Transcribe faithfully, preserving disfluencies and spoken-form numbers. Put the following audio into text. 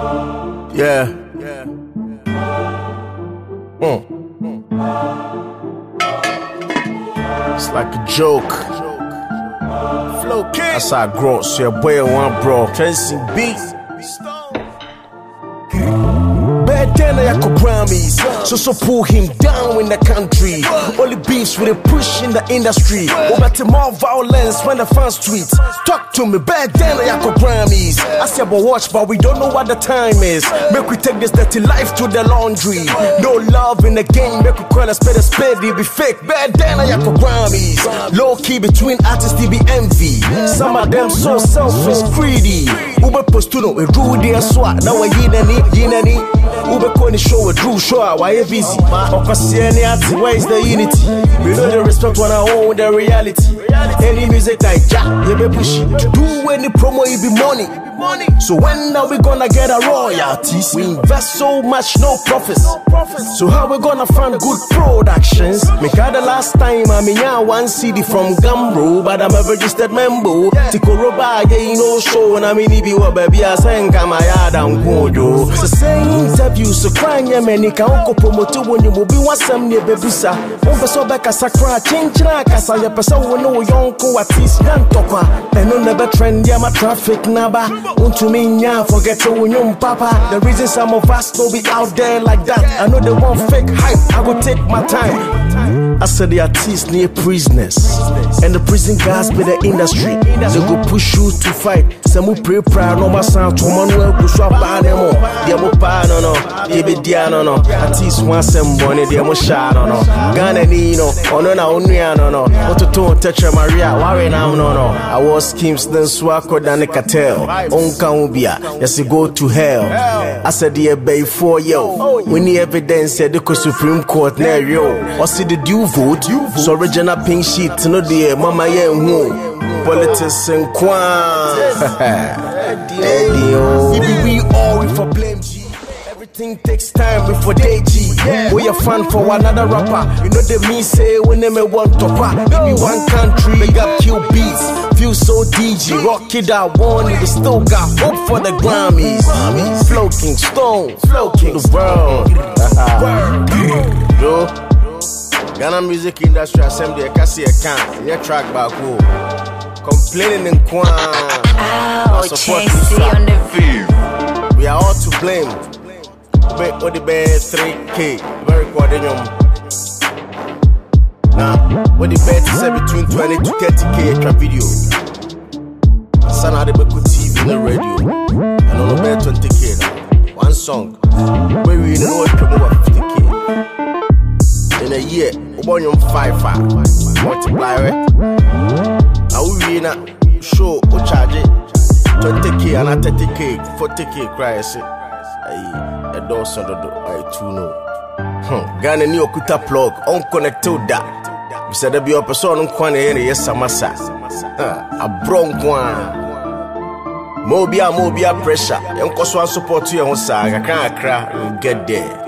Yeah. Mm. It's like a joke. Flow King. That's how I grow. So your boy one bro. Tracy beat. Bad then I could Grammys. So so pull him down in the country. Only beefs with a push in the industry. Over to more violence when the fans tweet. Talk to me, bad then I could Grammys. I say but watch, but we don't know what the time is. Make we take this dirty life to the laundry. No love in the game, make we call a spade a spade. It be fake, bad then I could Grammys. Low key between artists, they be envy. Some of them so selfish, greedy. Ube postuno, we rude and swat. Now I yinani, yinani. Ube koni show, a true show, why you busy? Okasiani ati, where is the unity? We know the respect when I own the reality. Any music like Jack, you be pushing. To do any promo, it be money. So when are we gonna get a royalties? We invest so much, no profits. So how we gonna find good productions? Make the last time I mean yeah, one C D from Gambro, but I'm a registered member. Tikoroba, yeah, you know show, and I mean if you were baby, I sang Kamaya down Godo. So say interview, so crying yeah, many can go promote when you will be one some near Bebusa. Over so back as a cry, change like as I person will know young co at least young talker. And no never trend, yeah, my traffic naba. Unto me, yeah, forget to win your papa. The reason some of us don't be out there like that. I know they want fake hype, I will take my time. I said the artists near prisoners, and the prison guys be the industry. They go push you to fight. Some will pray proud, no matter how to manuel go swap by them all. They will buy no no, they be there no no. Artists want some money, they will shine no no. Ghana Nino, oh no no, no no. What to do, touch Maria, worry now no no. I was schemes, then swako than the cartel. Onka ubia, yes, you go to hell. I said the bay for yo. We need evidence at the Supreme Court near yo. Or see the due vote, so original pink sheet, no dear, mama yeah, who politics and kwan. We all we for blame G. Everything takes time before they G. We a fan for another rapper. You know the me say when they may want to pop. Maybe one country, big up kill beats. Feel so D G, rock it out, one nigga still got hope for the Grammys. Flow King Stone, Flow King the world. Yo. Ghana music industry assembly, I can see a can. Your track back home. Complaining in Kwan. Oh, Chasey on the field. We are all to blame. But what the bad three K. Very coordinated. Now, what the bad is between twenty to thirty K extra video. Son of the Beku T V and the radio. And on the bad twenty K now. One song. Where we know it come over fifty K. In a year, we born you five five. Multiply it. I will be in a show or charge it twenty K and thirty K, forty K. Cry, I say, I a dozen of the I two know. Ghana new Okuta plug, unconnected that. We said there be a person on Kwane, yes, Samasa. A bronc one. Mobia, mobia pressure. Young Coswan support you on Saga, can't cry, get there.